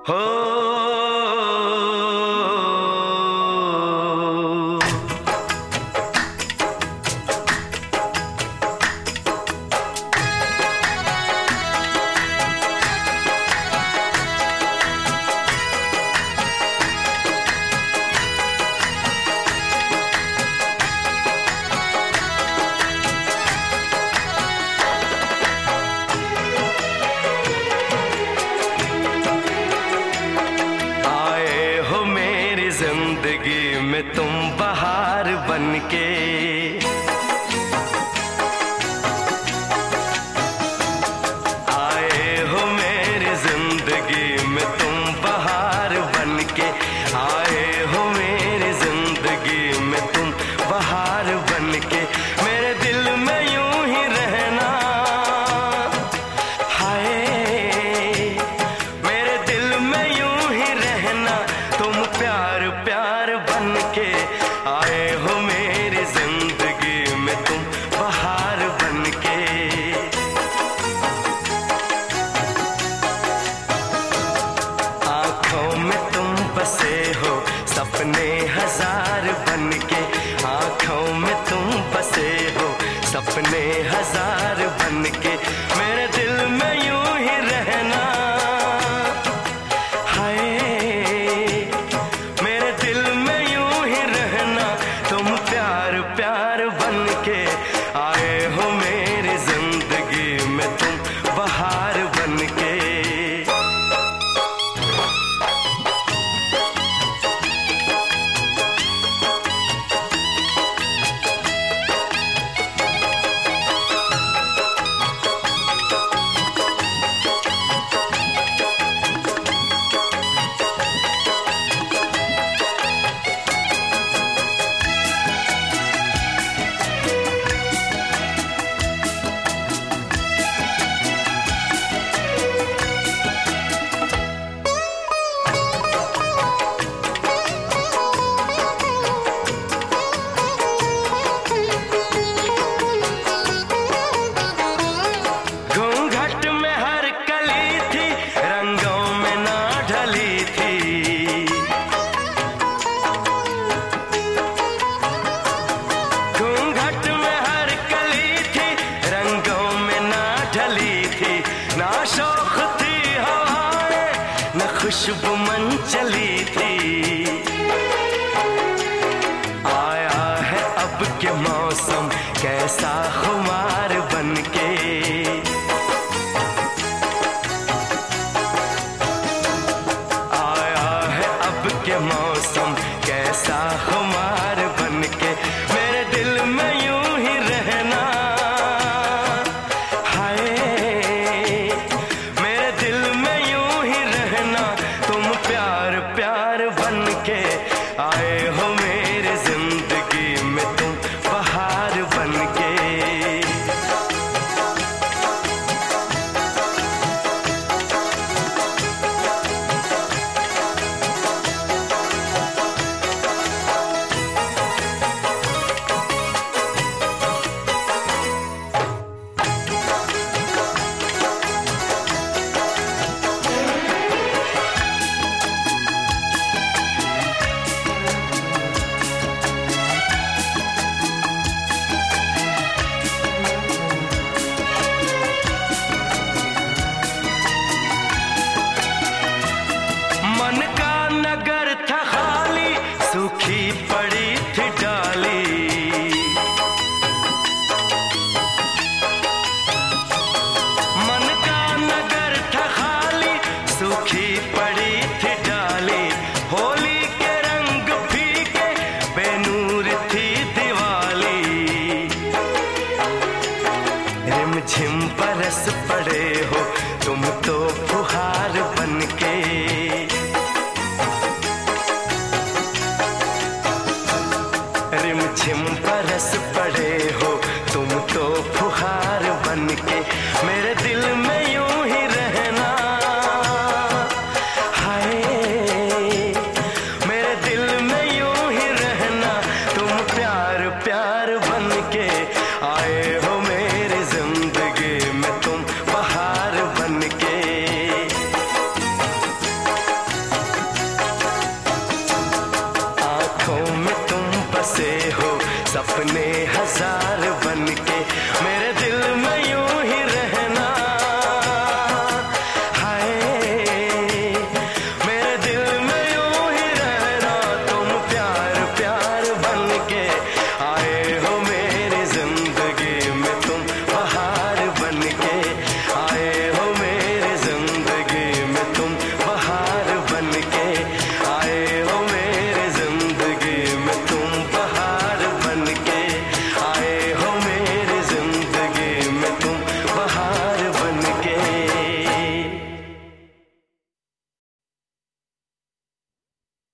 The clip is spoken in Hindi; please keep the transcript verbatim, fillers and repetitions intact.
हो जिंदगी में तुम बहार बनके, आए हो मेरी जिंदगी में तुम बहार बनके, आए हो मेरी जिंदगी में तुम बहार बनके। मेरे दिल में यूं ही रहना, हाय मेरे दिल में यूं ही रहना, तुम प्यार प्यार बनके आए हो मेरी जिंदगी में तुम बहार बनके। आंखों में तुम बसे हो सपने हजार बनके, आंखों में तुम बसे हो सपने हजार बनके। मेरे दिल में यूं ही रहना, प्यार बनके आए हो मेरी जिंदगी में तुम बहार बनके। ना शौक थी हवाएं, न खुशबू मन चली